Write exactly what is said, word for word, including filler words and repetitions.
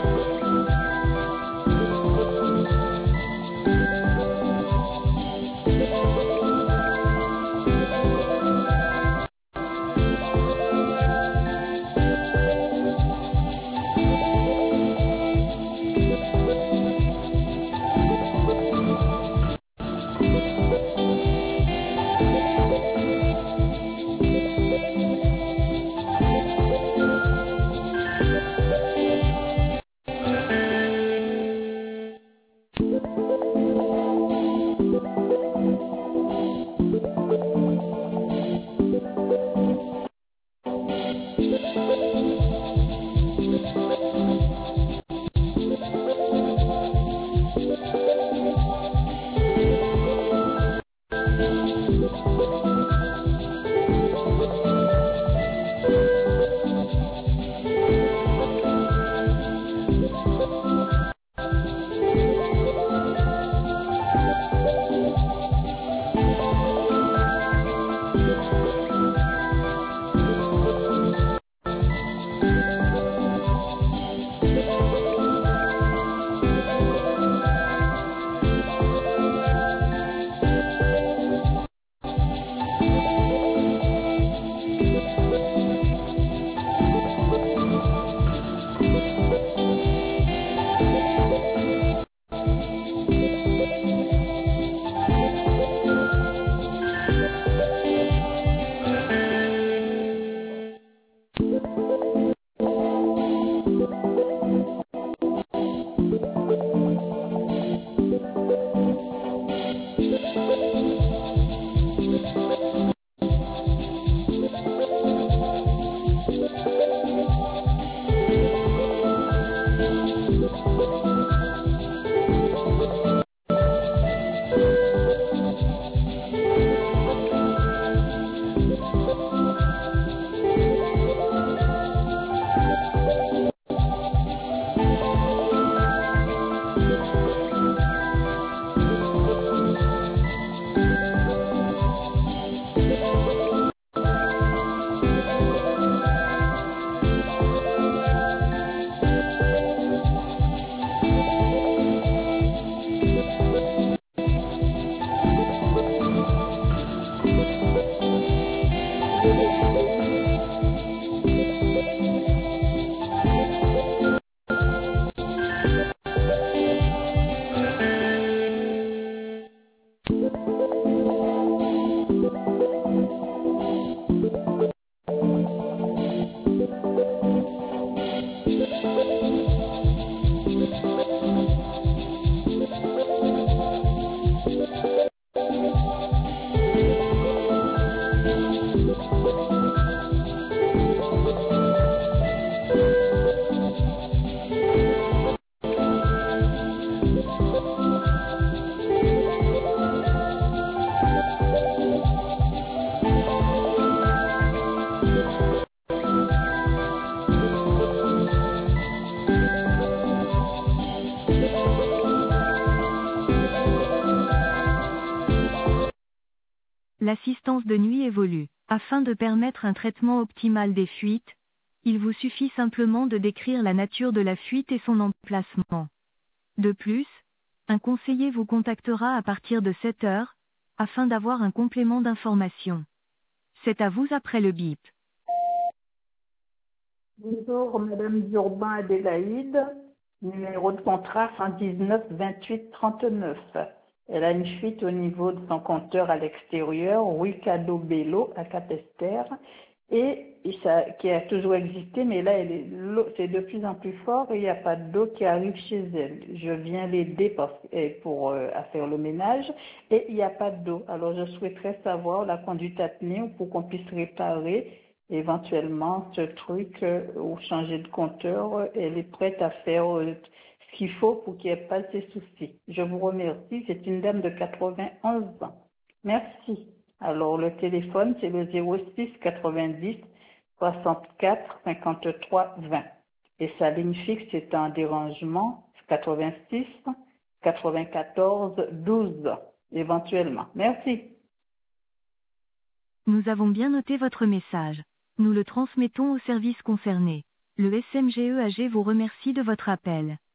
L'assistance de nuit évolue. Afin de permettre un traitement optimal des fuites, il vous suffit simplement de décrire la nature de la fuite et son emplacement. De plus, un conseiller vous contactera à partir de sept heures, afin d'avoir un complément d'information. C'est à vous après le bip. Bonjour, Madame Durban Adélaïde, numéro de contrat cent dix-neuf vingt-huit trente-neuf. Elle a une fuite au niveau de son compteur à l'extérieur, Ricado Bello à Capesterre, et ça, qui a toujours existé, mais là, c'est de plus en plus fort et il n'y a pas d'eau qui arrive chez elle. Je viens l'aider pour, pour euh, à faire le ménage et il n'y a pas d'eau. Alors, je souhaiterais savoir la conduite à tenir pour qu'on puisse réparer éventuellement ce truc euh, ou changer de compteur. Elle est prête à faire euh, ce qu'il faut pour qu'il n'y ait pas de ces soucis. Je vous remercie. C'est une dame de quatre-vingt-onze ans. Merci. Alors, le téléphone, c'est le zéro six quatre-vingt-dix soixante-quatre cinquante-trois vingt. Et sa ligne fixe est en dérangement quatre-vingt-six quatre-vingt-quatorze douze, éventuellement. Merci. Nous avons bien noté votre message. Nous le transmettons au service concerné. Le S M G E A G vous remercie de votre appel.